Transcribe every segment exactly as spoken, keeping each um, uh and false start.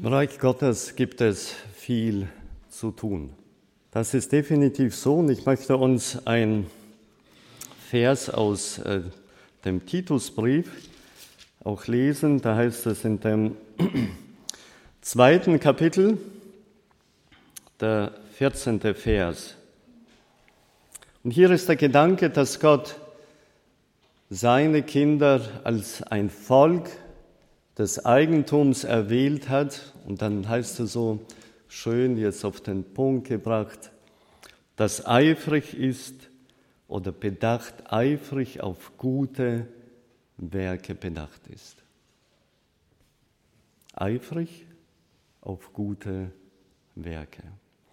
Im Reich Gottes gibt es viel zu tun. Das ist definitiv so und ich möchte uns einen Vers aus äh, dem Titusbrief auch lesen. Da heißt es in dem zweiten Kapitel, der vierzehnte Vers. Und hier ist der Gedanke, dass Gott seine Kinder als ein Volk des Eigentums erwählt hat. Und dann heißt es so schön jetzt auf den Punkt gebracht, das eifrig ist oder bedacht, eifrig auf gute Werke bedacht ist. Eifrig auf gute Werke.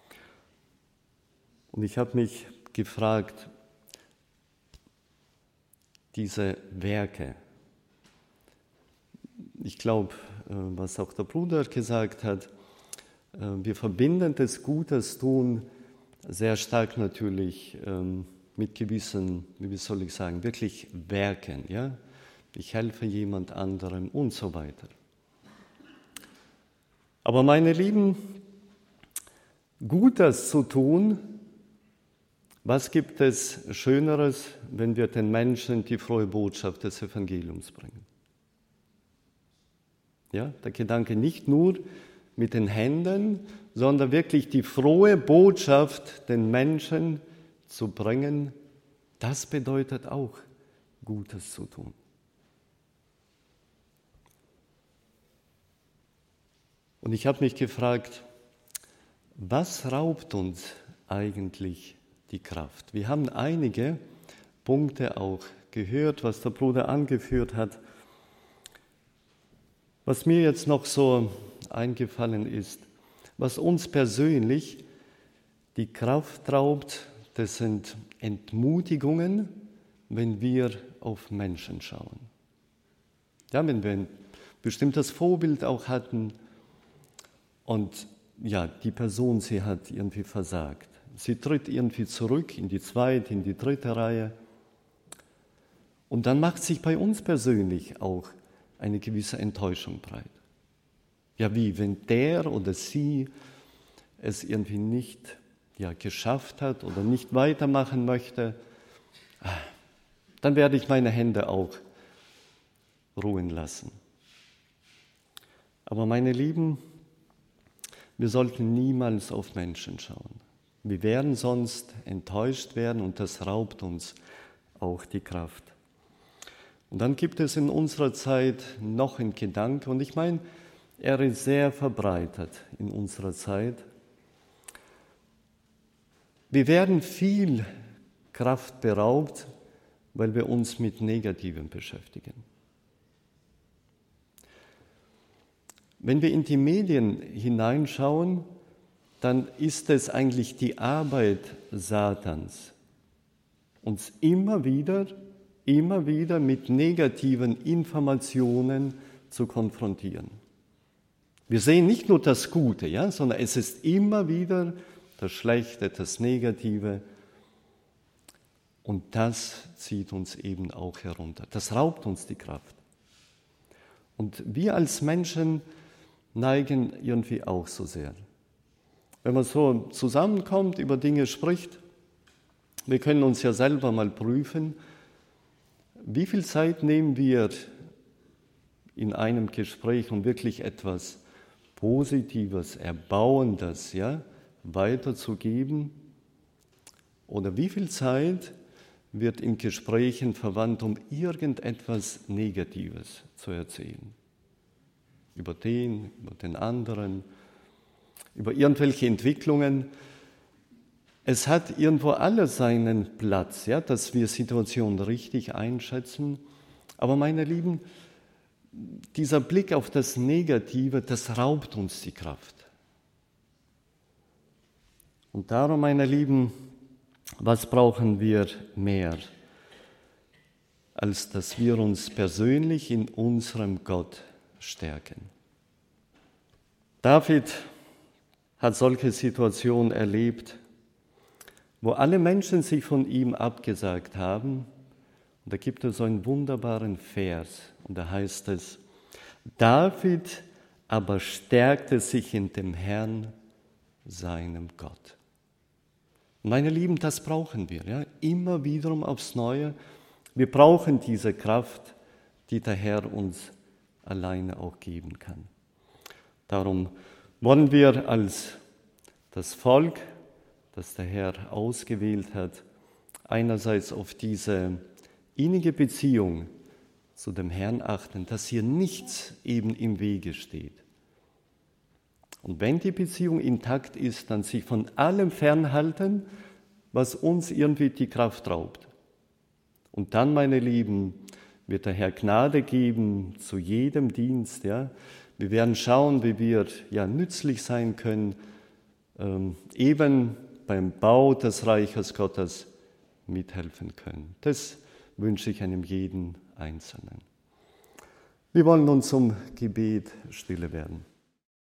Und ich habe mich gefragt, diese Werke, ich glaube, was auch der Bruder gesagt hat, wir verbinden das Gutes tun sehr stark natürlich mit gewissen, wie soll ich sagen, wirklich Werken. Ja? Ich helfe jemand anderem und so weiter. Aber meine Lieben, Gutes zu tun, was gibt es Schöneres, wenn wir den Menschen die frohe Botschaft des Evangeliums bringen? Ja, der Gedanke nicht nur mit den Händen, sondern wirklich die frohe Botschaft den Menschen zu bringen, das bedeutet auch, Gutes zu tun. Und ich habe mich gefragt, was raubt uns eigentlich die Kraft? Wir haben einige Punkte auch gehört, was der Bruder angeführt hat. Was mir jetzt noch so eingefallen ist, was uns persönlich die Kraft raubt, das sind Entmutigungen, wenn wir auf Menschen schauen. Ja, wenn wir ein bestimmtes Vorbild auch hatten und ja, die Person, sie hat irgendwie versagt. Sie tritt irgendwie zurück in die zweite, in die dritte Reihe. Und dann macht sich bei uns persönlich auch eine gewisse Enttäuschung breit. Ja, wie, wenn der oder sie es irgendwie nicht ja, geschafft hat oder nicht weitermachen möchte, dann werde ich meine Hände auch ruhen lassen. Aber meine Lieben, wir sollten niemals auf Menschen schauen. Wir werden sonst enttäuscht werden und das raubt uns auch die Kraft. Und dann gibt es in unserer Zeit noch einen Gedanke, und ich meine, er ist sehr verbreitet in unserer Zeit. Wir werden viel Kraft beraubt, weil wir uns mit Negativem beschäftigen. Wenn wir in die Medien hineinschauen, dann ist es eigentlich die Arbeit Satans, uns immer wieder immer wieder mit negativen Informationen zu konfrontieren. Wir sehen nicht nur das Gute, ja, sondern es ist immer wieder das Schlechte, das Negative. Und das zieht uns eben auch herunter. Das raubt uns die Kraft. Und wir als Menschen neigen irgendwie auch so sehr. Wenn man so zusammenkommt, über Dinge spricht, wir können uns ja selber mal prüfen, wie viel Zeit nehmen wir in einem Gespräch, um wirklich etwas Positives, Erbauendes ja, weiterzugeben? Oder wie viel Zeit wird in Gesprächen verwandt, um irgendetwas Negatives zu erzählen? Über den, über den anderen, über irgendwelche Entwicklungen. Es hat irgendwo alles seinen Platz, ja, dass wir Situationen richtig einschätzen. Aber meine Lieben, dieser Blick auf das Negative, das raubt uns die Kraft. Und darum, meine Lieben, was brauchen wir mehr, als dass wir uns persönlich in unserem Gott stärken? David hat solche Situationen erlebt, wo alle Menschen sich von ihm abgesagt haben. Und da gibt es so einen wunderbaren Vers, und da heißt es, David aber stärkte sich in dem Herrn, seinem Gott. Meine Lieben, das brauchen wir, ja? Immer wiederum aufs Neue. Wir brauchen diese Kraft, die der Herr uns alleine auch geben kann. Darum wollen wir als das Volk, das der Herr ausgewählt hat, einerseits auf diese innige Beziehung zu dem Herrn achten, dass hier nichts eben im Wege steht. Und wenn die Beziehung intakt ist, dann sich von allem fernhalten, was uns irgendwie die Kraft raubt. Und dann, meine Lieben, wird der Herr Gnade geben zu jedem Dienst. Ja? Wir werden schauen, wie wir ja nützlich sein können, ähm, eben beim Bau des Reiches Gottes mithelfen können. Das wünsche ich einem jeden Einzelnen. Wir wollen nun zum Gebet stille werden.